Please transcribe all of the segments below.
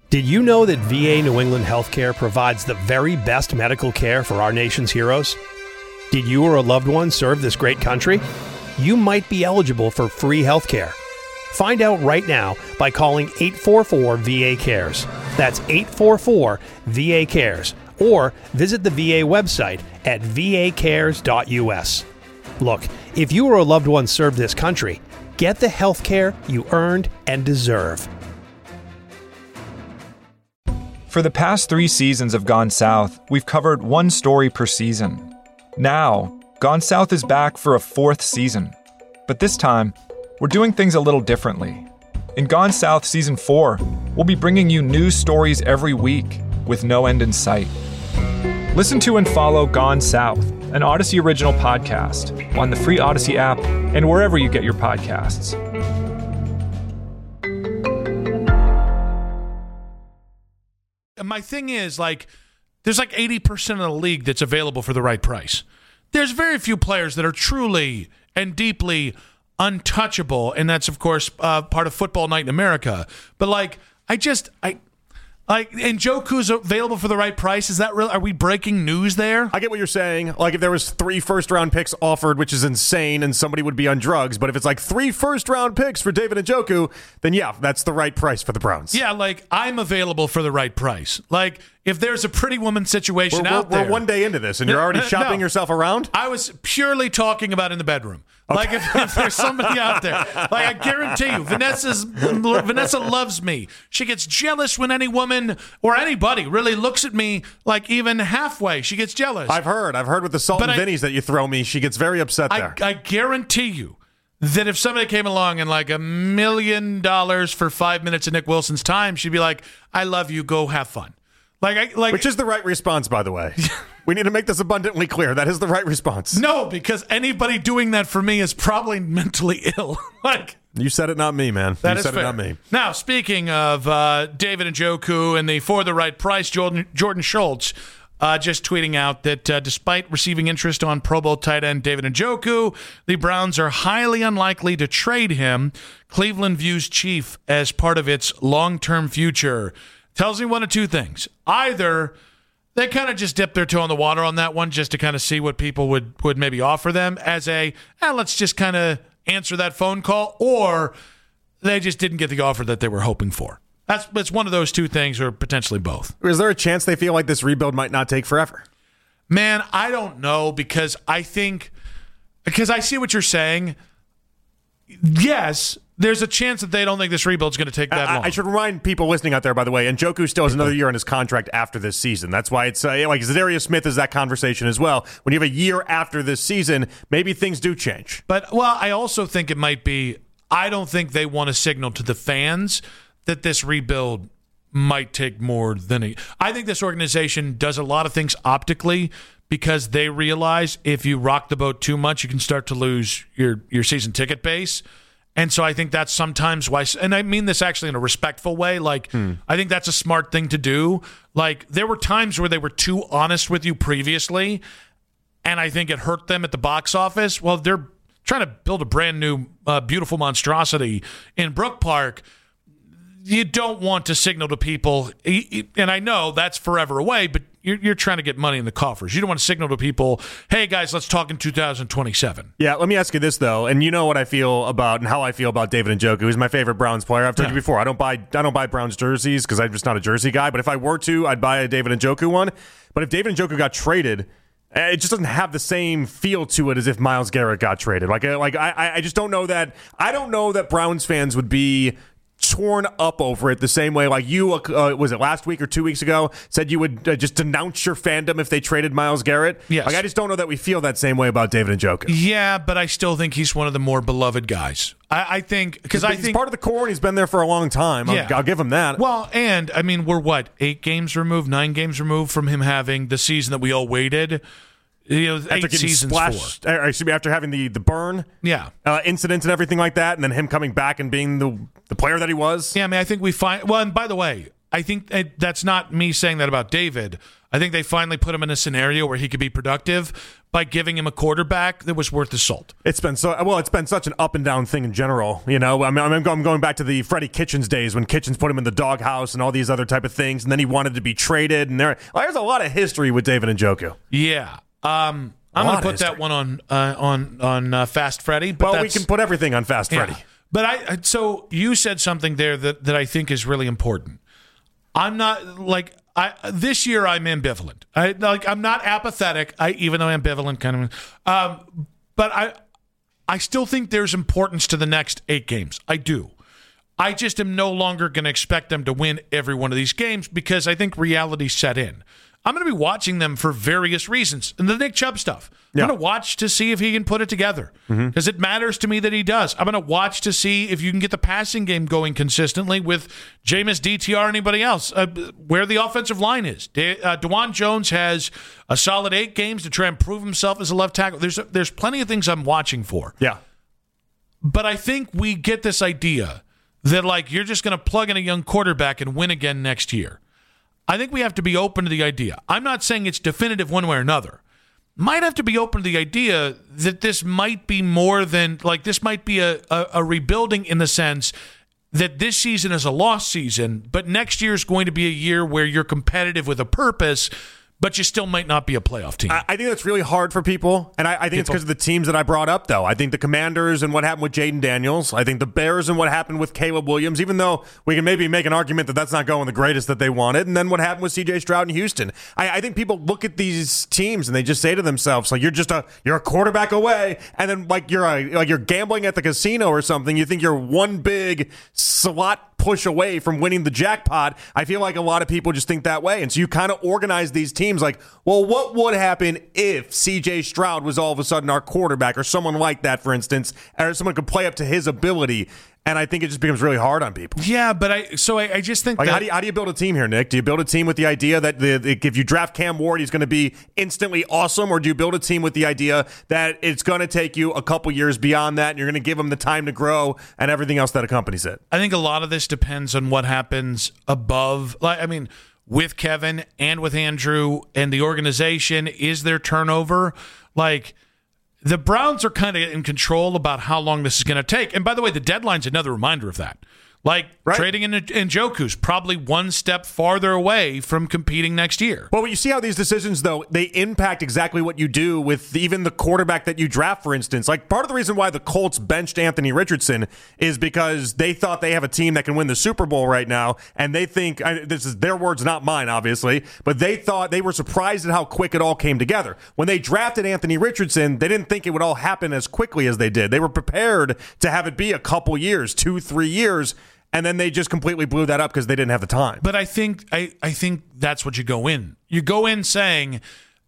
Did you know that VA New England Healthcare provides the very best medical care for our nation's heroes? Did you or a loved one serve this great country? You might be eligible for free healthcare. Find out right now by calling 844-VA-CARES. That's 844-VA-CARES. Or visit the VA website at vacares.us. Look, if you or a loved one served this country, get the health care you earned and deserve. For the past 3 seasons of Gone South, we've covered one story per season. Now, Gone South is back for a 4th season. But this time, we're doing things a little differently. In Gone South Season 4, we'll be bringing you news stories every week with no end in sight. Listen to and follow Gone South, an Odyssey original podcast, on the free Odyssey app and wherever you get your podcasts. My thing is, there's 80% of the league that's available for the right price. There's very few players that are truly and deeply untouchable, and that's, of course, part of Football Night in America. But, and Njoku's available for the right price. Is that real? Are we breaking news there? I get what you're saying. If there was 3 first-round picks offered, which is insane, and somebody would be on drugs. But if it's 3 first-round picks for David Njoku, then yeah, that's the right price for the Browns. Yeah, I'm available for the right price. If there's a pretty woman situation out there. We're one day into this, and you're already shopping yourself around? I was purely talking about in the bedroom. Okay. If there's somebody out there, I guarantee you, Vanessa loves me. She gets jealous when any woman or anybody really looks at me even halfway. She gets jealous. I've heard with the salt and Vinnies that you throw me, she gets very upset there. I guarantee you that if somebody came along and $1 million for 5 minutes of Nick Wilson's time, she'd be like, I love you, go have fun. Which is the right response, by the way. We need to make this abundantly clear. That is the right response. No, because anybody doing that for me is probably mentally ill. You said it, not me, man. That you is said fair. it, not me. Now, speaking of David Njoku and the for the right price, Jordan Schultz just tweeting out that despite receiving interest on Pro Bowl tight end David Njoku, the Browns are highly unlikely to trade him. Cleveland views Chief as part of its long-term future. Tells me one of two things. Either they kind of just dip their toe in the water on that one just to kind of see what people would maybe offer them as let's just kind of answer that phone call, or they just didn't get the offer that they were hoping for. It's one of those two things, or potentially both. Is there a chance they feel like this rebuild might not take forever? Man, I don't know, because I see what you're saying. Yes, there's a chance that they don't think this rebuild's going to take that long. I should remind people listening out there, by the way, Njoku still has another year on his contract after this season. That's why it's Zadarius Smith is that conversation as well. When you have a year after this season, maybe things do change. But, I also think it might be, I don't think they want to signal to the fans that this rebuild might take more than I think this organization does a lot of things optically because they realize if you rock the boat too much, you can start to lose your season ticket base. And so I think that's sometimes why, and I mean this actually in a respectful way, I think that's a smart thing to do. There were times where they were too honest with you previously, and I think it hurt them at the box office. Well, they're trying to build a brand new, beautiful monstrosity in Brook Park. You don't want to signal to people, and I know that's forever away, but you're trying to get money in the coffers. You don't want to signal to people, hey, guys, let's talk in 2027. Yeah, let me ask you this, though, and you know what I feel about and how I feel about David Njoku. He's my favorite Browns player. I've told you before, I don't buy Browns jerseys because I'm just not a jersey guy, but if I were to, I'd buy a David Njoku one. But if David Njoku got traded, it just doesn't have the same feel to it as if Myles Garrett got traded. I just don't know that. I don't know that Browns fans would be torn up over it the same way you was it last week or 2 weeks ago said you would just denounce your fandom if they traded Myles Garrett. Yes. I just don't know that we feel that same way about David Njoku. Yeah, but I still think he's one of the more beloved guys. I think because he's part of the core and he's been there for a long time. Yeah. I'll give him that. Well, and I mean, we're 9 games removed from him having the season that we all waited. After 8 seasons after having the burn incident and everything like that, and then him coming back and being the player that he was. Yeah, I mean, I think we find. Well, and by the way, I think that's not me saying that about David. I think they finally put him in a scenario where he could be productive by giving him a quarterback that was worth the salt. It's been such an up and down thing in general. You know, I mean, I'm going back to the Freddie Kitchens days when Kitchens put him in the doghouse and all these other type of things, and then he wanted to be traded. And there's a lot of history with David Njoku. Yeah. I'm going to put that one on Fast Freddy. But we can put everything on Fast Freddy. But so you said something there that I think is really important. I'm not this year I'm ambivalent. I'm not apathetic. Even though ambivalent kind of, but I still think there's importance to the next 8 games. I do. I just am no longer going to expect them to win every one of these games because I think reality set in. I'm going to be watching them for various reasons. And the Nick Chubb stuff. I'm going to watch to see if he can put it together because it matters to me that he does. I'm going to watch to see if you can get the passing game going consistently with Jameis, DTR, anybody else, where the offensive line is. DeJuan Jones has a solid 8 games to try and prove himself as a left tackle. There's plenty of things I'm watching for. Yeah. But I think we get this idea that you're just going to plug in a young quarterback and win again next year. I think we have to be open to the idea. I'm not saying it's definitive one way or another. Might have to be open to the idea that this might be more than, this might be a rebuilding in the sense that this season is a lost season, but next year is going to be a year where you're competitive with a purpose, but you still might not be a playoff team. I think that's really hard for people, and I think it's because of the teams that I brought up, though. I think the Commanders and what happened with Jaden Daniels. I think the Bears and what happened with Caleb Williams, even though we can maybe make an argument that that's not going the greatest that they wanted, and then what happened with C.J. Stroud in Houston. I think people look at these teams and they just say to themselves, you're a quarterback away, and then you're gambling at the casino or something. You think you're one big slot push away from winning the jackpot. I feel like a lot of people just think that way. And so you kind of organize these teams what would happen if CJ Stroud was all of a sudden our quarterback or someone like that, for instance, or someone could play up to his ability. And I think it just becomes really hard on people. Yeah, but I just think how do you build a team here, Nick? Do you build a team with the idea that if you draft Cam Ward, he's going to be instantly awesome? Or do you build a team with the idea that it's going to take you a couple years beyond that and you're going to give him the time to grow and everything else that accompanies it? I think a lot of this depends on what happens above. With Kevin and with Andrew and the organization, is there turnover? The Browns are kind of in control about how long this is going to take. And by the way, the deadline's another reminder of that. Trading in Njoku's probably one step farther away from competing next year. Well, you see how these decisions, though, they impact exactly what you do with even the quarterback that you draft, for instance. Part of the reason why the Colts benched Anthony Richardson is because they thought they have a team that can win the Super Bowl right now, and they think, this is their words, not mine, obviously, but they thought they were surprised at how quick it all came together. When they drafted Anthony Richardson, they didn't think it would all happen as quickly as they did. They were prepared to have it be a couple years, 2-3 years, and then they just completely blew that up because they didn't have the time. But I think that's what you go in. You go in saying,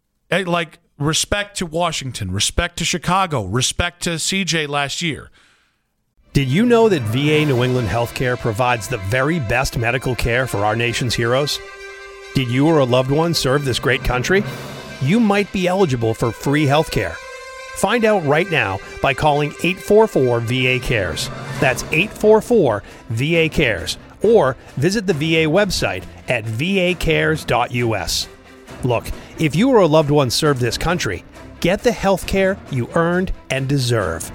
respect to Washington, respect to Chicago, respect to CJ last year. Did you know that VA New England Healthcare provides the very best medical care for our nation's heroes? Did you or a loved one serve this great country? You might be eligible for free healthcare. Find out right now by calling 844-VA-CARES. That's 844-VA-CARES. Or visit the VA website at vacares.us. Look, if you or a loved one served this country, get the health care you earned and deserve.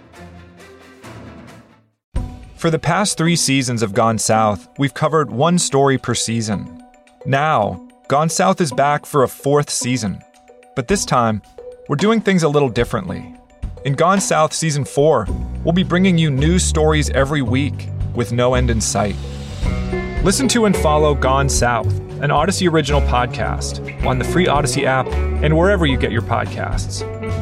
For the past 3 seasons of Gone South, we've covered one story per season. Now, Gone South is back for a 4th season. But this time, we're doing things a little differently. In Gone South Season 4, we'll be bringing you new stories every week with no end in sight. Listen to and follow Gone South, an Odyssey original podcast, on the free Odyssey app and wherever you get your podcasts.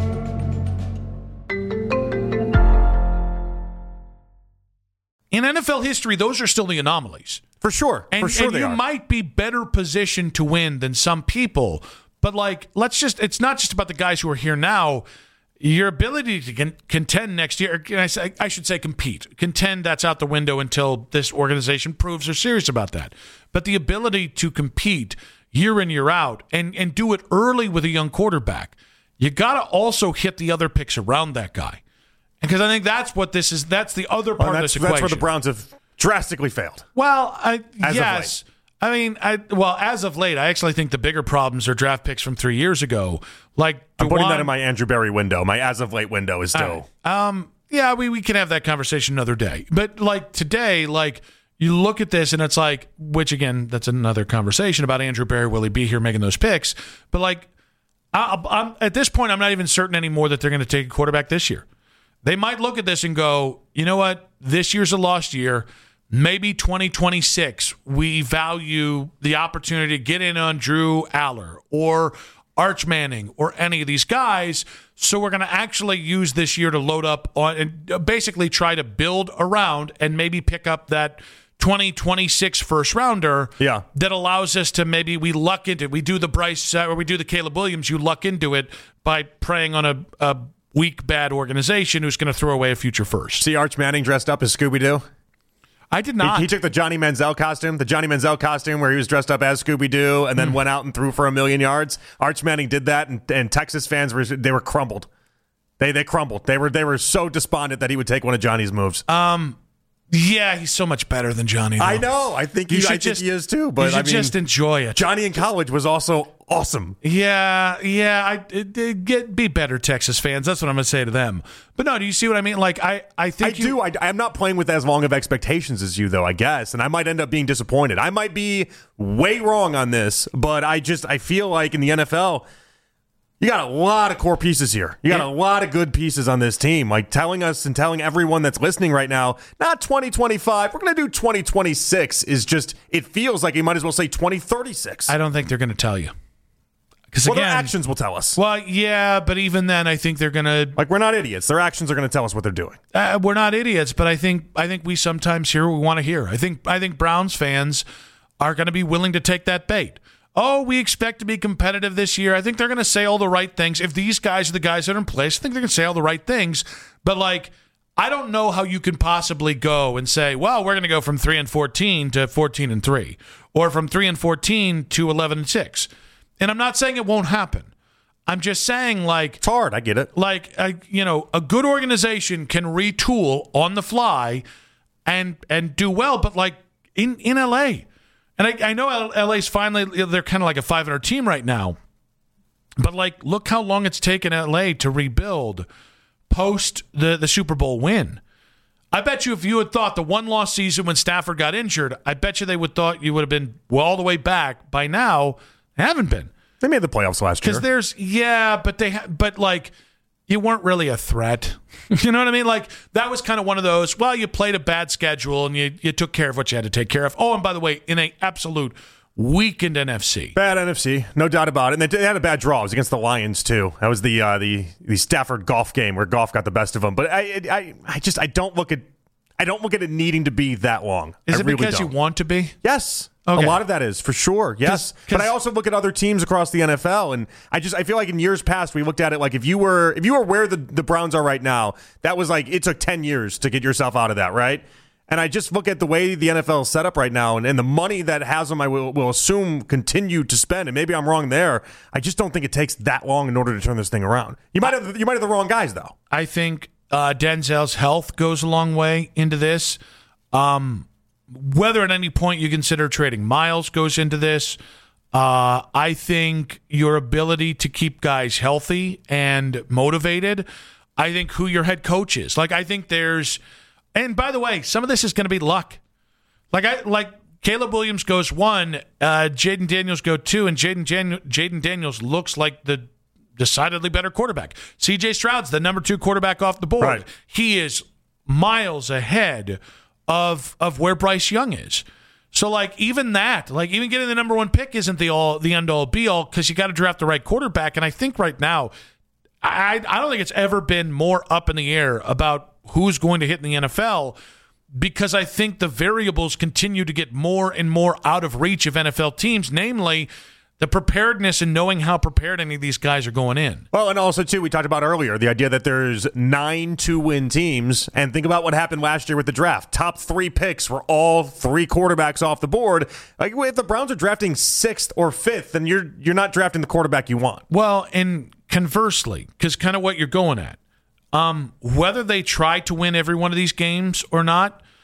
In NFL history, those are still the anomalies. For sure. And you might be better positioned to win than some people. But it's not just about the guys who are here now. Your ability to contend next year, I should say compete. Contend, that's out the window until this organization proves they're serious about that. But the ability to compete year in, year out, and do it early with a young quarterback, you got to also hit the other picks around that guy. Because I think that's what this is. That's the other part of this equation. That's where the Browns have drastically failed. Well, yes. I mean, as of late, I actually think the bigger problems are draft picks from 3 years ago. Like, I'm putting that in my Andrew Berry window. My as of late window is still. Yeah, we can have that conversation another day. But like today, like you look at this and it's like, which again, that's another conversation about Andrew Berry. Will he be here making those picks? But like, I'm at this point, I'm not even certain anymore that they're going to take a quarterback this year. They might look at this and go, you know what? This year's a lost year. Maybe 2026, we value the opportunity to get in on Drew Aller or Arch Manning or any of these guys. So we're going to actually use this year to load up on and basically try to build around and maybe pick up that 2026 first rounder that allows us to maybe we luck into it. We do the Bryce or we do the Caleb Williams. You luck into it by preying on a weak, bad organization who's going to throw away a future first. See Arch Manning dressed up as Scooby-Doo? I did not. He took the Johnny Manziel costume where he was dressed up as Scooby-Doo and then went out and threw for 1,000,000 yards. Arch Manning did that, and Texas fans were crumbled. They crumbled. They were so despondent that he would take one of Johnny's moves. Yeah, he's so much better than Johnny, though. I know. I think he is too. But you should just enjoy it. Johnny in college was also awesome. Yeah. Be better, Texas fans. That's what I'm going to say to them. But no, do you see what I mean? Like, I think I do. I'm not playing with as long of expectations as you, though, I guess. And I might end up being disappointed. I might be way wrong on this, but I feel like in the NFL, you got a lot of core pieces here. You got a lot of good pieces on this team. Like telling us and telling everyone that's listening right now, not 2025, we're going to do 2026 is just, it feels like you might as well say 2036. I don't think they're going to tell you. Because their actions will tell us. Well, yeah, but even then, I think they're going to... Like, we're not idiots. Their actions are going to tell us what they're doing. We're not idiots, but I think we sometimes hear what we want to hear. I think Browns fans are going to be willing to take that bait. Oh, we expect to be competitive this year. I think they're going to say all the right things. If these guys are the guys that are in place, I think they're going to say all the right things. But, like, I don't know how you can possibly go and say, well, we're going to go from 3-14 to 14-3, or from 3-14 to 11-6. And I'm not saying it won't happen. I'm just saying, like... It's hard. I get it. Like, a good organization can retool on the fly and do well, but, like, in L.A., and I know LA's finally, they're kind of like a 500 team right now. But, like, look how long it's taken LA to rebuild post the Super Bowl win. I bet you if you had thought the one-loss season when Stafford got injured, I bet you they would thought you would have been all the way back. By now, they haven't been. They made the playoffs last year. Because but like, you weren't really a threat. You know what I mean? Like, that was kind of one of those, well, you played a bad schedule and you took care of what you had to take care of. Oh, and by the way, in an absolute weakened NFC. Bad NFC, no doubt about it. And they had a bad draw. It was against the Lions, too. That was the Stafford Goff game where Goff got the best of them. But I don't look at it needing to be that long. Is it really because you want to be? Yes. Okay. A lot of that is, for sure, yes. But I also look at other teams across the NFL, and I feel like in years past we looked at it like if you were where the Browns are right now, that was like it took 10 years to get yourself out of that, right? And I just look at the way the NFL is set up right now, and the money that Haslam, I will assume, continue to spend, and maybe I'm wrong there. I just don't think it takes that long in order to turn this thing around. You might have the wrong guys, though. I think Denzel's health goes a long way into this. Whether at any point you consider trading Miles goes into this. I think your ability to keep guys healthy and motivated. I think who your head coach is. Like, I think there's, and by the way, some of this is going to be luck. Like Caleb Williams goes 1, Jaden Daniels go 2, and Jaden Daniels looks like the decidedly better quarterback. C.J. Stroud's the number 2 quarterback off the board. Right. He is miles ahead of where Bryce Young is. So, like, even that, like, even getting the number 1 pick isn't the end-all, be-all, because you got to draft the right quarterback. And I think right now, I don't think it's ever been more up in the air about who's going to hit in the NFL, because I think the variables continue to get more and more out of reach of NFL teams, namely the preparedness and knowing how prepared any of these guys are going in. Well, and also, too, we talked about earlier, the idea that there's 9 2-win teams. And think about what happened last year with the draft. Top 3 picks were all 3 quarterbacks off the board. Like, if the Browns are drafting 6th or 5th, then you're not drafting the quarterback you want. Well, and conversely, because kind of what you're going at, whether they try to win every one of these games or not,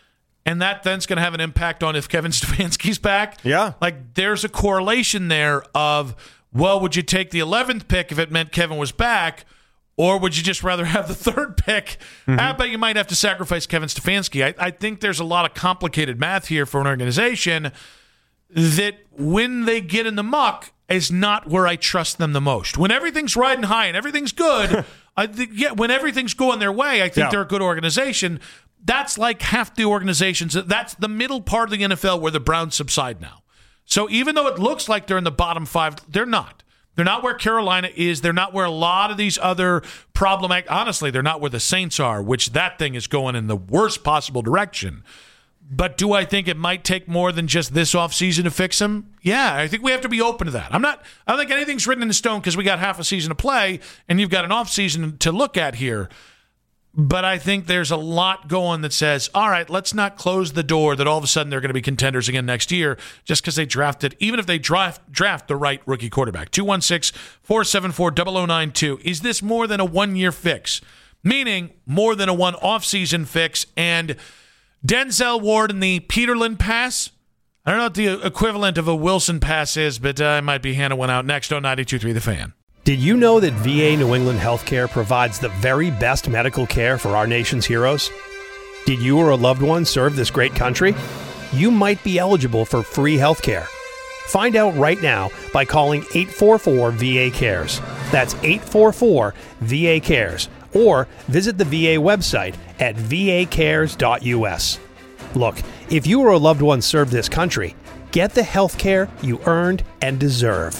and that then's going to have an impact on if Kevin Stefanski's back. Yeah. Like, there's a correlation there of, well, would you take the 11th pick if it meant Kevin was back, or would you just rather have the 3rd pick? I bet you might have to sacrifice Kevin Stefanski. I think there's a lot of complicated math here for an organization that when they get in the muck is not where I trust them the most. When everything's riding high and everything's good, when everything's going their way, I think they're a good organization. That's like half the organizations. That's the middle part of the NFL where the Browns subside now. So even though it looks like they're in the bottom 5, they're not. They're not where Carolina is. They're not where a lot of these other problematic. Honestly, they're not where the Saints are, which that thing is going in the worst possible direction. But do I think it might take more than just this offseason to fix them? Yeah, I think we have to be open to that. I don't think anything's written in stone because we got half a season to play and you've got an offseason to look at here. But I think there's a lot going that says, all right, let's not close the door that all of a sudden they're going to be contenders again next year just because they drafted, even if they draft the right rookie quarterback. 216-474-0092. Is this more than a one-year fix? Meaning more than a one offseason fix, and Denzel Ward and the Peterlin pass? I don't know what the equivalent of a Wilson pass is, but I might be handing one out next on 92.3 The Fan. Did you know that VA New England Healthcare provides the very best medical care for our nation's heroes? Did you or a loved one serve this great country? You might be eligible for free healthcare. Find out right now by calling 844-VA-CARES. That's 844-VA-CARES. Or visit the VA website at vacares.us. Look, if you or a loved one served this country, get the health care you earned and deserve.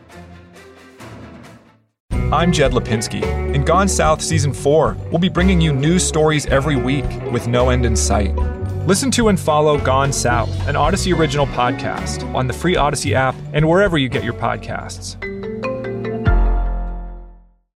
I'm Jed Lipinski. In Gone South Season 4, we'll be bringing you news stories every week with no end in sight. Listen to and follow Gone South, an Odyssey original podcast, on the free Odyssey app and wherever you get your podcasts.